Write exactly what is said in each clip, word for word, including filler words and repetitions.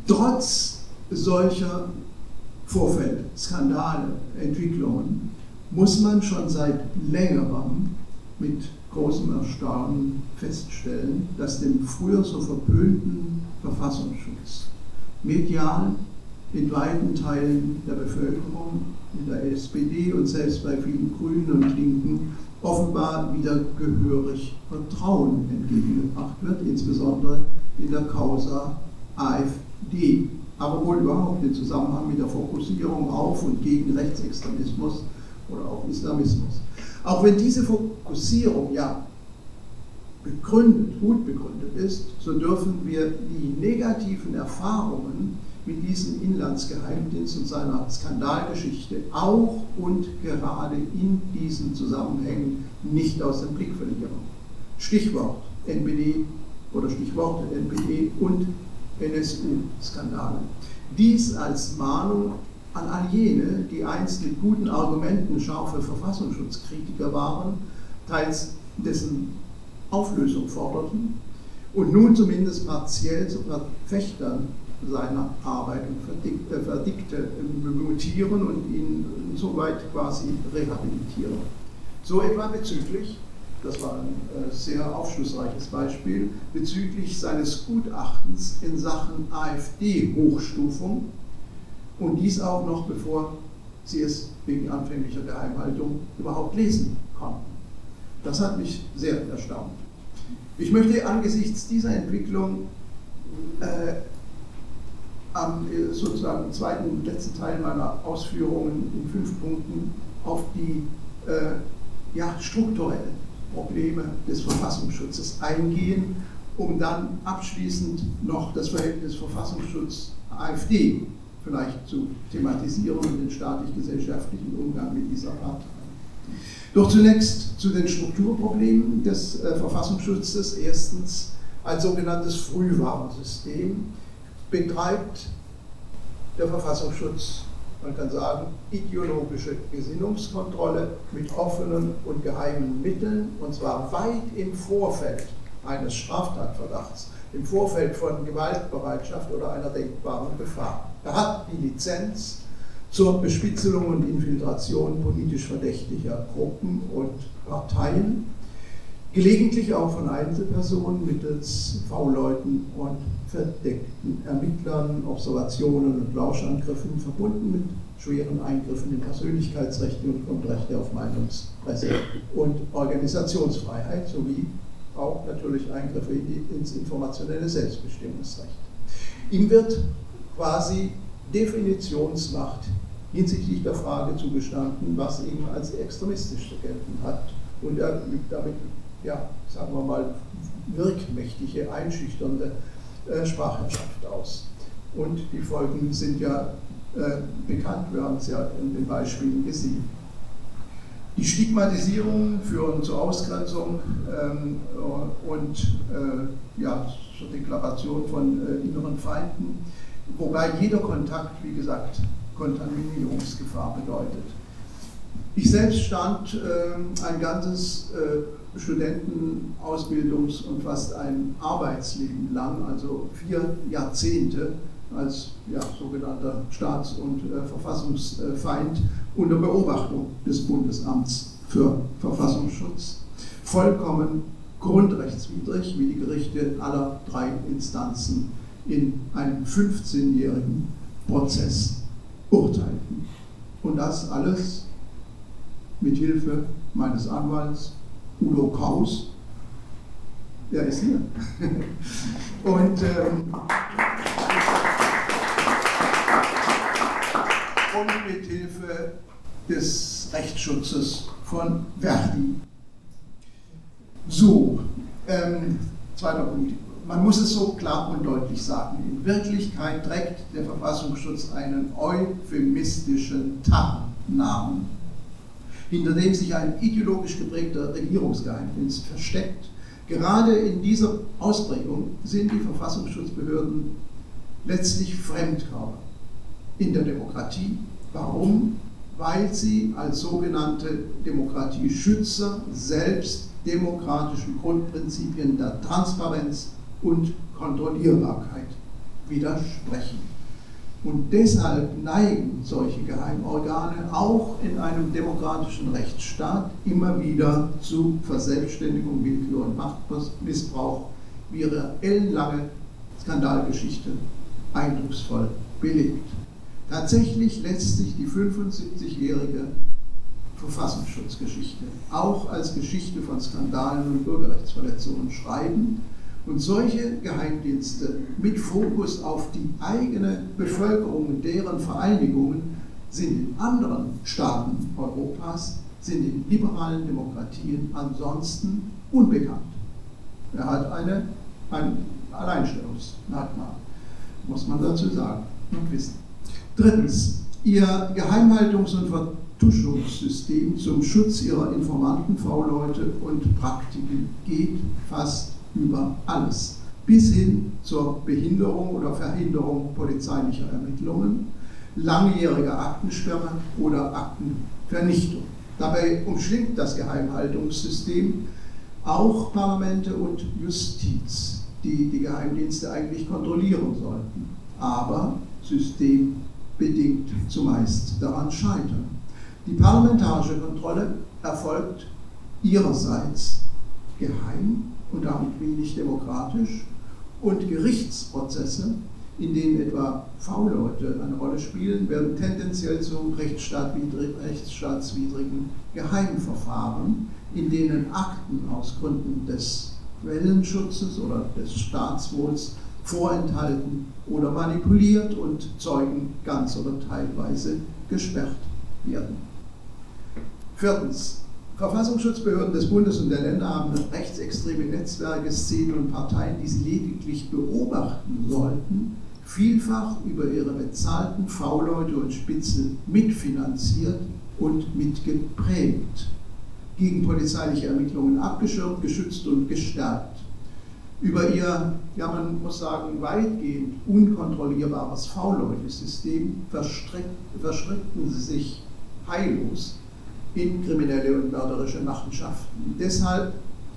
Trotz solcher Vorfälle, Skandale, Entwicklungen, muss man schon seit längerem mit großem Erstaunen feststellen, dass dem früher so verpönten Verfassungsschutz medial in weiten Teilen der Bevölkerung, in der S P D und selbst bei vielen Grünen und Linken offenbar wieder gehörig Vertrauen entgegengebracht wird, insbesondere in der Causa AfD, aber wohl überhaupt im Zusammenhang mit der Fokussierung auf und gegen Rechtsextremismus oder auch Islamismus. Auch wenn diese Fokussierung ja begründet, gut begründet ist, so dürfen wir die negativen Erfahrungen mit diesem Inlandsgeheimdienst und seiner Skandalgeschichte auch und gerade in diesen Zusammenhängen nicht aus dem Blick verlieren. Stichwort N P D oder Stichworte N P D und N S U-Skandale. Dies als Mahnung an all jene, die einst mit guten Argumenten scharfe Verfassungsschutzkritiker waren, teils dessen Auflösung forderten und nun zumindest partiell zu Verfechtern seiner Arbeit und Verdikte mutieren und ihn insoweit quasi rehabilitieren. So etwa bezüglich, das war ein sehr aufschlussreiches Beispiel, bezüglich seines Gutachtens in Sachen AfD-Hochstufung und dies auch noch bevor sie es wegen anfänglicher Geheimhaltung überhaupt lesen konnten. Das hat mich sehr erstaunt. Ich möchte angesichts dieser Entwicklung äh, am sozusagen zweiten und letzten Teil meiner Ausführungen in fünf Punkten auf die äh, ja, strukturellen Probleme des Verfassungsschutzes eingehen, um dann abschließend noch das Verhältnis Verfassungsschutz-AfD vielleicht zu thematisieren und den staatlich-gesellschaftlichen Umgang mit dieser Partei. Doch zunächst zu den Strukturproblemen des äh, Verfassungsschutzes. Erstens, als sogenanntes Frühwarnsystem betreibt der Verfassungsschutz, man kann sagen, ideologische Gesinnungskontrolle mit offenen und geheimen Mitteln, und zwar weit im Vorfeld eines Straftatverdachts, im Vorfeld von Gewaltbereitschaft oder einer denkbaren Gefahr. Er hat die Lizenz zur Bespitzelung und Infiltration politisch verdächtiger Gruppen und Parteien, gelegentlich auch von Einzelpersonen mittels V-Leuten und verdeckten Ermittlern, Observationen und Lauschangriffen, verbunden mit schweren Eingriffen in Persönlichkeitsrechte und Grundrechte auf Meinungs-, Presse- und Organisationsfreiheit, sowie auch natürlich Eingriffe ins informationelle Selbstbestimmungsrecht. Ihm wird quasi Definitionsmacht hinsichtlich der Frage zugestanden, was ihm als extremistisch zu gelten hat. Und er übt damit, ja, sagen wir mal, wirkmächtige, einschüchternde äh, Sprachherrschaft aus. Und die Folgen sind ja äh, bekannt, wir haben es ja in den Beispielen gesehen. Die Stigmatisierungen führen zur Ausgrenzung ähm, und äh, ja, zur Deklaration von äh, inneren Feinden, wobei jeder Kontakt, wie gesagt, Kontaminierungsgefahr bedeutet. Ich selbst stand äh, ein ganzes äh, Studenten-, Ausbildungs- und fast ein Arbeitsleben lang, also vier Jahrzehnte, als ja, sogenannter Staats- und äh, Verfassungsfeind unter Beobachtung des Bundesamts für Verfassungsschutz. Vollkommen grundrechtswidrig, wie die Gerichte aller drei Instanzen in einem fünfzehnjährigen Prozess urteilten. Und das alles mit Hilfe meines Anwalts Udo Kraus. Der ist hier. Und ähm, und mit Hilfe des Rechtsschutzes von Verdi. So, ähm, zweiter Punkt. Man muss es so klar und deutlich sagen. In Wirklichkeit trägt der Verfassungsschutz einen euphemistischen Tarnnamen, hinter dem sich ein ideologisch geprägter Regierungsgeheimdienst versteckt. Gerade in dieser Ausprägung sind die Verfassungsschutzbehörden letztlich Fremdkörper in der Demokratie. Warum? Weil sie als sogenannte Demokratieschützer selbst demokratischen Grundprinzipien der Transparenz und Kontrollierbarkeit widersprechen. Und deshalb neigen solche Geheimorgane auch in einem demokratischen Rechtsstaat immer wieder zu Verselbstständigung, Willkür und Machtmissbrauch, wie ihre ellenlange Skandalgeschichte eindrucksvoll belegt. Tatsächlich lässt sich die fünfundsiebzigjährige Verfassungsschutzgeschichte auch als Geschichte von Skandalen und Bürgerrechtsverletzungen schreiben. Und solche Geheimdienste mit Fokus auf die eigene Bevölkerung und deren Vereinigungen sind in anderen Staaten Europas, sind in liberalen Demokratien ansonsten unbekannt. Er hat eine, ein Alleinstellungsmerkmal, muss man dazu sagen und wissen. Drittens, ihr Geheimhaltungs- und Vertuschungssystem zum Schutz ihrer Informanten, V-Leute und Praktiken geht fast über alles, bis hin zur Behinderung oder Verhinderung polizeilicher Ermittlungen, langjährige Aktensperre oder Aktenvernichtung. Dabei umschlingt das Geheimhaltungssystem auch Parlamente und Justiz, die die Geheimdienste eigentlich kontrollieren sollten, aber systembedingt zumeist daran scheitern. Die parlamentarische Kontrolle erfolgt ihrerseits geheim und damit wenig demokratisch, und Gerichtsprozesse, in denen etwa V-Leute eine Rolle spielen, werden tendenziell zu rechtsstaatswidrigen Geheimverfahren, in denen Akten aus Gründen des Quellenschutzes oder des Staatswohls vorenthalten oder manipuliert und Zeugen ganz oder teilweise gesperrt werden. Viertens. Verfassungsschutzbehörden des Bundes und der Länder haben rechtsextreme Netzwerke, Szenen und Parteien, die sie lediglich beobachten sollten, vielfach über ihre bezahlten V-Leute und Spitzel mitfinanziert und mitgeprägt, gegen polizeiliche Ermittlungen abgeschirmt, geschützt und gestärkt. Über ihr, ja man muss sagen, weitgehend unkontrollierbares V-Leute-System verschreckten sie sich heillos in kriminelle und mörderische Machenschaften. Deshalb,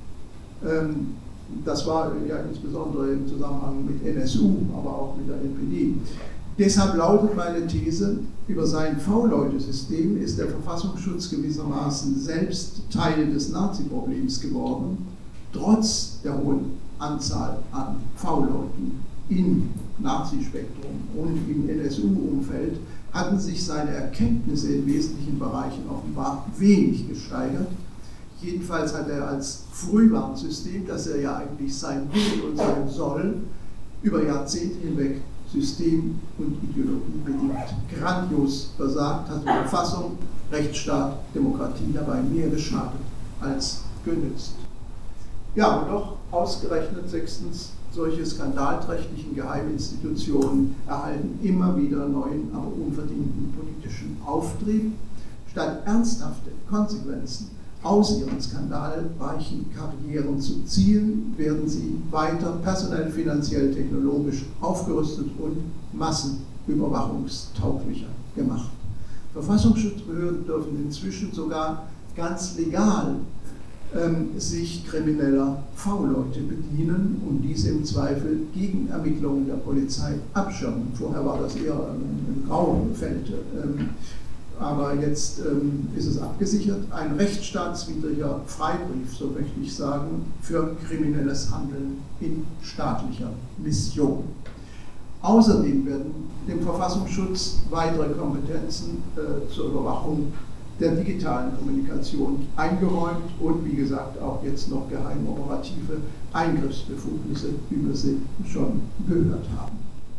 ähm, das war ja insbesondere im Zusammenhang mit N S U, aber auch mit der N P D, deshalb lautet meine These, über sein V-Leute-System ist der Verfassungsschutz gewissermaßen selbst Teil des Nazi-Problems geworden, trotz der hohen Anzahl an V-Leuten im Nazispektrum und im N S U-Umfeld hatten sich seine Erkenntnisse in wesentlichen Bereichen offenbar wenig gesteigert. Jedenfalls hat er als Frühwarnsystem, das er ja eigentlich sein will und sein soll, über Jahrzehnte hinweg System und Ideologie bedingt grandios versagt, hat die Verfassung, Rechtsstaat, Demokratie dabei mehr geschadet als genützt. Ja, und doch ausgerechnet sechstens, solche skandalträchtigen Geheiminstitutionen erhalten immer wieder neuen, aber unverdienten politischen Auftrieb. Statt ernsthafte Konsequenzen aus ihren skandalreichen Karrieren zu ziehen, werden sie weiter personell, finanziell, technologisch aufgerüstet und massenüberwachungstauglicher gemacht. Verfassungsschutzbehörden dürfen inzwischen sogar ganz legal ähm, sich krimineller V-Leute bedienen und diese im Zweifel gegen Ermittlungen der Polizei abschirmen. Vorher war das eher ein, ein Grauenfeld. Ähm, Aber jetzt ähm, ist es abgesichert, ein rechtsstaatswidriger Freibrief, so möchte ich sagen, für kriminelles Handeln in staatlicher Mission. Außerdem werden dem Verfassungsschutz weitere Kompetenzen äh, zur Überwachung der digitalen Kommunikation eingeräumt und wie gesagt auch jetzt noch geheimoperative Eingriffsbefugnisse, wie wir sie schon gehört haben.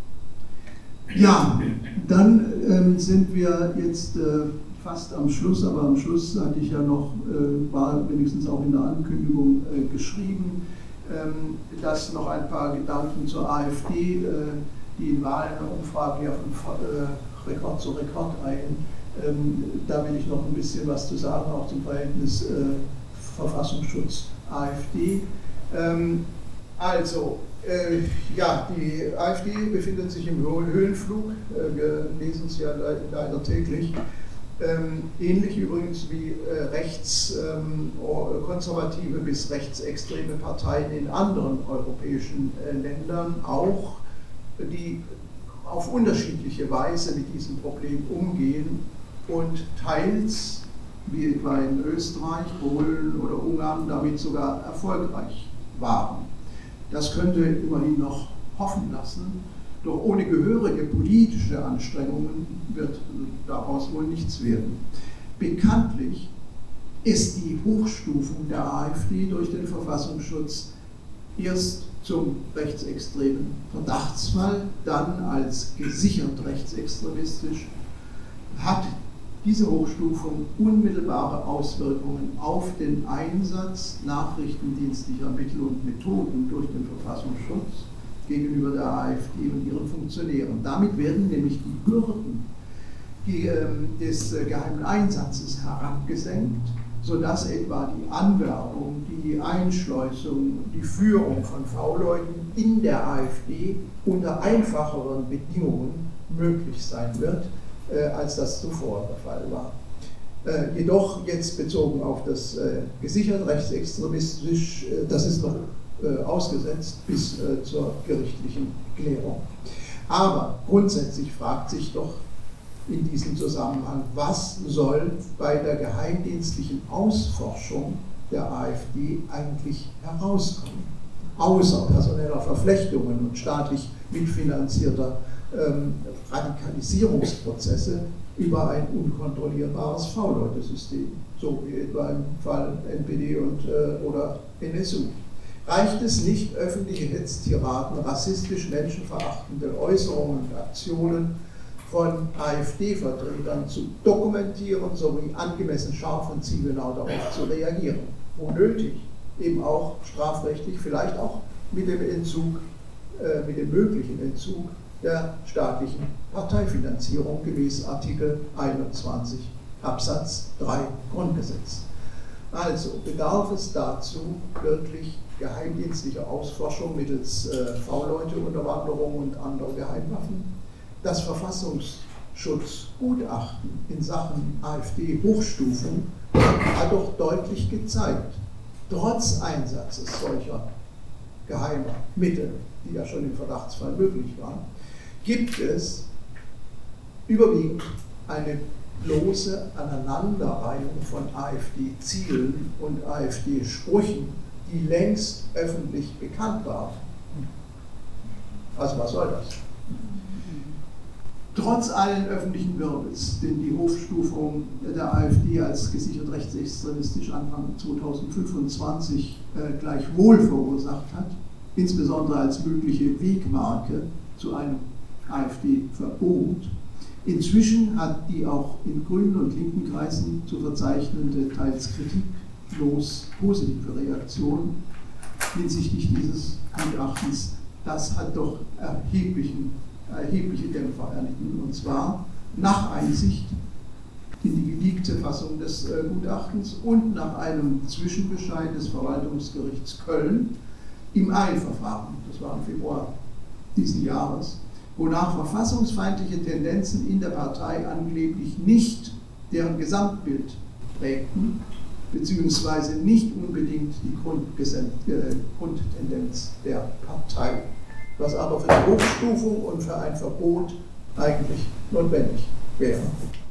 Ja, dann ähm, sind wir jetzt äh, fast am Schluss, aber am Schluss hatte ich ja noch, äh, war wenigstens auch in der Ankündigung äh, geschrieben, ähm, dass noch ein paar Gedanken zur AfD, äh, die in Wahlen in der Umfrage ja von äh, Rekord zu Rekord eilen. Ähm, da will ich noch ein bisschen was zu sagen, auch zum Verhältnis äh, Verfassungsschutz-AfD. Ähm, also, Äh, ja, die AfD befindet sich im Höhenflug, äh, wir lesen es ja le leider täglich, ähm, ähnlich übrigens wie äh, rechtskonservative ähm, bis rechtsextreme Parteien in anderen europäischen äh, Ländern, auch die auf unterschiedliche Weise mit diesem Problem umgehen und teils, wie etwa in Österreich, Polen oder Ungarn, damit sogar erfolgreich waren. Das könnte immerhin noch hoffen lassen, doch ohne gehörige politische Anstrengungen wird daraus wohl nichts werden. Bekanntlich ist die Hochstufung der AfD durch den Verfassungsschutz erst zum rechtsextremen Verdachtsfall, dann als gesichert rechtsextremistisch, hat diese Hochstufung unmittelbare Auswirkungen auf den Einsatz nachrichtendienstlicher Mittel und Methoden durch den Verfassungsschutz gegenüber der AfD und ihren Funktionären. Damit werden nämlich die Hürden des geheimen Einsatzes herabgesenkt, sodass etwa die Anwerbung, die Einschleusung, die Führung von V-Leuten in der AfD unter einfacheren Bedingungen möglich sein wird, äh, als das zuvor der Fall war. Äh, jedoch jetzt bezogen auf das äh, gesichert rechtsextremistisch, äh, das ist noch äh, ausgesetzt bis äh, zur gerichtlichen Klärung. Aber grundsätzlich fragt sich doch in diesem Zusammenhang, was soll bei der geheimdienstlichen Ausforschung der AfD eigentlich herauskommen, außer personeller Verflechtungen und staatlich mitfinanzierter ähm, Radikalisierungsprozesse über ein unkontrollierbares V-Leute-System, so wie etwa im Fall N P D und, äh, oder N S U. Reicht es nicht, öffentliche Hetztiraden, rassistisch menschenverachtende Äußerungen und Aktionen von AfD-Vertretern zu dokumentieren, sowie angemessen scharf und zielgenau darauf zu reagieren? Wo nötig, eben auch strafrechtlich, vielleicht auch mit dem Entzug, äh, mit dem möglichen Entzug der staatlichen Parteifinanzierung gemäß Artikel einundzwanzig Absatz drei Grundgesetz. Also bedarf es dazu wirklich geheimdienstlicher Ausforschung mittels äh, V-Leute-Unterwanderung und anderer Geheimwaffen. Das Verfassungsschutzgutachten in Sachen AfD-Hochstufung hat doch deutlich gezeigt, trotz Einsatzes solcher geheimer Mittel, die ja schon im Verdachtsfall möglich waren, gibt es überwiegend eine bloße Aneinanderreihung von AfD-Zielen und AfD-Sprüchen, die längst öffentlich bekannt waren. Also was soll das? Trotz allen öffentlichen Wirbels, den die Hochstufung der AfD als gesichert rechtsextremistisch Anfang zweitausendfünfundzwanzig äh, gleichwohl verursacht hat, insbesondere als mögliche Wegmarke zu einem AfD-Verbot, inzwischen hat die auch in grünen und linken Kreisen zu verzeichnende, teils kritiklos positive Reaktion hinsichtlich dieses Gutachtens, das hat doch erheblichen erhebliche Dämpfer erlitten, und zwar nach Einsicht in die geleakte Fassung des äh, Gutachtens und nach einem Zwischenbescheid des Verwaltungsgerichts Köln im Eilverfahren, das war im Februar diesen Jahres, wonach verfassungsfeindliche Tendenzen in der Partei angeblich nicht deren Gesamtbild prägten, beziehungsweise nicht unbedingt die Grundtendenz der Partei, was aber für die Hochstufung und für ein Verbot eigentlich notwendig wäre.